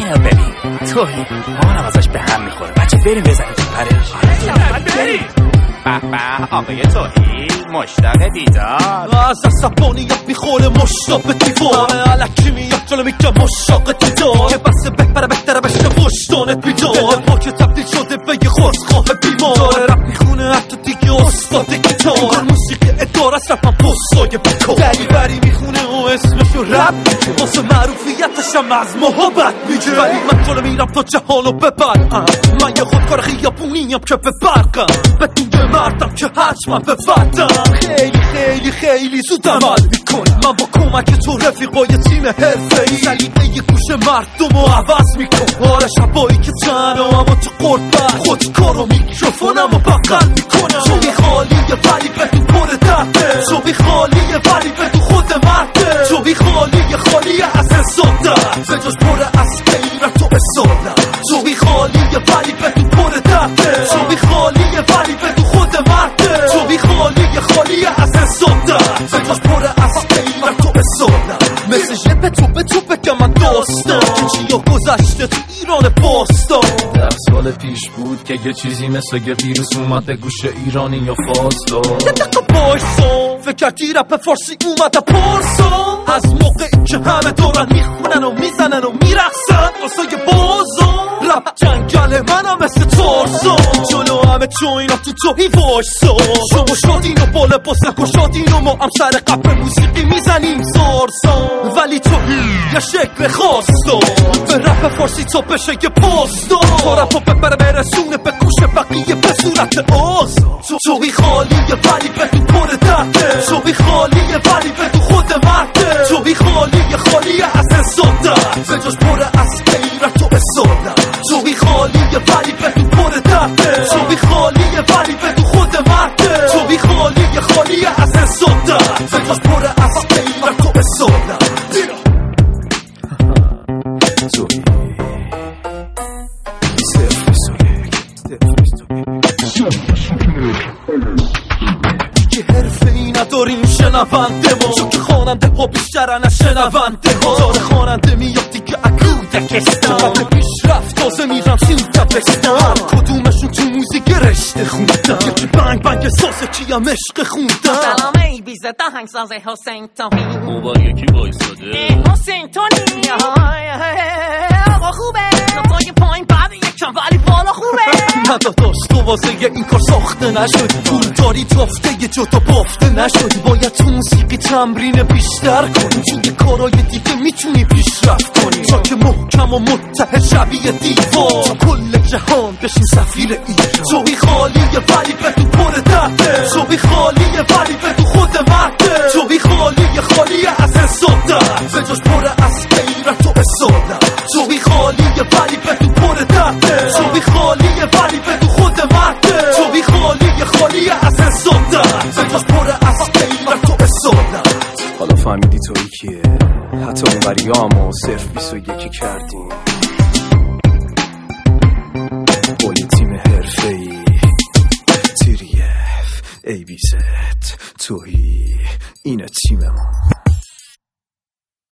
اینو ببین توهی مامانم ازش به هم میخوره بچه بریم بزنیم تو پرش بریم آقای توهی مشتاق دیدار از عصبانیت میخوره مشتاق دیوار همه علکی میاد جلو میگه مشتاق دیدار که بسه بهتره بشه وجدانت بیدار دل ما که تبدیل شده به یه خرسخواه بیمار داره رپ میخونه حتی دیگه استاد گیتار انگار موسیقی ادار است رپم پستای بیکار دری بری میخونه و اسمشو رپ میگه واسه معروفیتش هم از محبت میگه ولی من جلو میرم تا جهانو ببرم من یه خودکار خیابونیم که به برقم بدون یه مردم که حتما به وطن خیلی خیلی خیلی زود عمل میکنم من با کمک تو رفیقای تیم حرفه‌ای سلیقه یه گوش مردم رو عوض میکنم آره شبایی که تنها اما تو قربت خودکار و میکروفونم رو بغل میکنم چوبی خالیه ولی به تو پر درده چوبی خالیه ولی به تو خود مرده چوبی خالیه از حسادت زجاش پر از غیرت و اصالت چوبی خالیه ولی به تو پر درده چوبی خالیه ولی به تو خود مرده چوبی خالیه از حسادت زجاش پر از غیرت و اصالت مثل ژپ تو بگم من داستان که چیا گذشته تو ایران باستان 10 سال پیش بود که یه چیزی مثل یه ویروس اومده گوش ایرانی یا فارسا یه دقیقه بایستان فکر کردی رپ فارسی اومده پارسان از موقعی که همه دارن میخونن و میزنن و میرقصن واسه بازان رپ جنگل منم مثل تارزان جلو همه تو اینا تو توهی وایسا شما شادین و بالا باز نکشادین و ما هم سر قبل موسیقی میزنیم زارزان ولی توهی یه شکل خواستان به رپ فارسی تا بشه یه پاستان تا رپا ببره برسونه به گوش بقیه به صورت آزاد توهی خالیه ولی به تو پر درده توهی خالیه ولی به تو خود مرده توهی خالیه از حسادت زجاش پر از غیرت و اصالت توهی خالیه ولی به تو پر درده توهی خالیه ولی به تو خود مرده توهی خالیه از حسادت زجاش پر از غیرت و اصالت دیگه حرفه ای نداریم شنونده ما چون که خواننده ها بیشترن از شنونده ها داره خواننده میاد دیگه اکودکستان قبل پیشرفت تازه میرن تو دبستان کدومشون تو موزیک رشته خوندن یکی بنگ سازه کیم عشق خوندن سلام ای بیزه دهنگساز حسین توهی موبا یکی وایساده حسین توهی آقا خوبه نتای پایین بعد یکم ولی بالا خوبه نداداش تو واسه این کار ساخته نشدی پول داری تافته یه جا بافته نشدی باید تو موسیقی تمرین بیشتر کنی چون یه کارای دیگه میتونی پیشرفت کنی تا که محکم و متحد شبیه دیوار تو کل جهان بشین سفیر ایران توهی خالیه ولی به تو پر درده توهی خالیه ولی به تو خود مرده توهی خالیه از حسادت زجاش پر از غیرت و اصالت توهی خالیه ولی به تو پر درده توهی خالیه ولی به تو خود مرده توهی خالیه از حسادت زجاش پر از غیرت و اصالت حالا فهمیدی تویی کیه حتی اون وریامو صرف 21 کردیم با یه تیم حرفه‌ای تیریف ای بی زد تویی اینه تیم ما